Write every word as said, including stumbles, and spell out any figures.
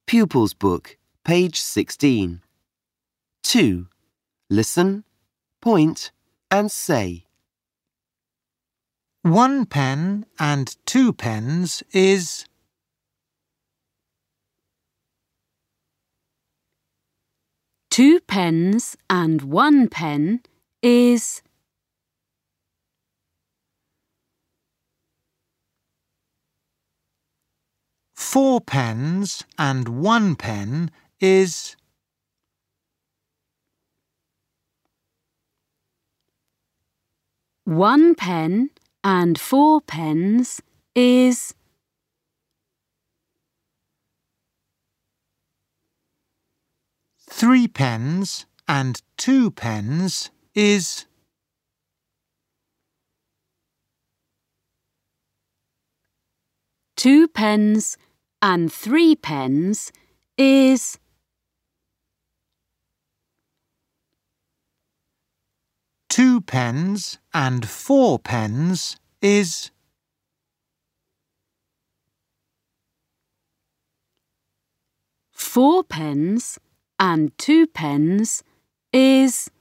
Pupils Book, page sixteen. two. Listen, point and say. One pen and two pens is... Two pens and one pen is... Four pens and one pen is... One pen and four pens is... Three pens and two pens is... Two pens and three pens is... Two pens and four pens is... Four pens and two pens is...